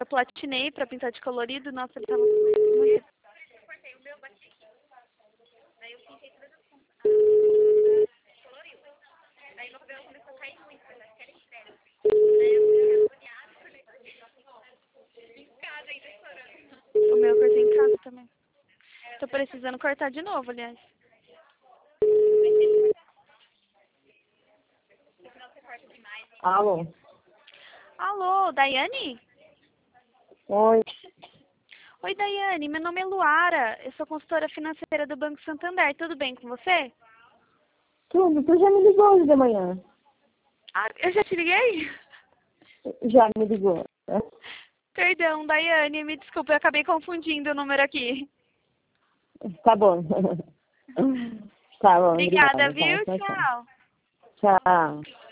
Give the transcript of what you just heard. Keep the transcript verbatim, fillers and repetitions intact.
platinei pra pintar de colorido. Nossa, ele tava muito... Cortei o meu, bati aqui. Daí eu pintei todas as pontas. Coloriu. Daí meu cabelo começou a cair muito, mas acho que era estresse. Daí eu fiquei agoniada, falei, em casa ainda chorando. O meu eu cortei em casa também. Tô precisando cortar de novo, aliás. Alô? Alô, Daiane? Oi. Oi, Daiane. Meu nome é Luara. Eu sou consultora financeira do Banco Santander. Tudo bem com você? Tudo, tu já me ligou hoje de manhã. Ah, eu já te liguei? Já me ligou. Perdão, Daiane. Me desculpa, eu acabei confundindo o número aqui. Tá bom. Tá bom, Obrigada, obrigada. viu? Tá, tchau, Tchau. tchau. Tchau.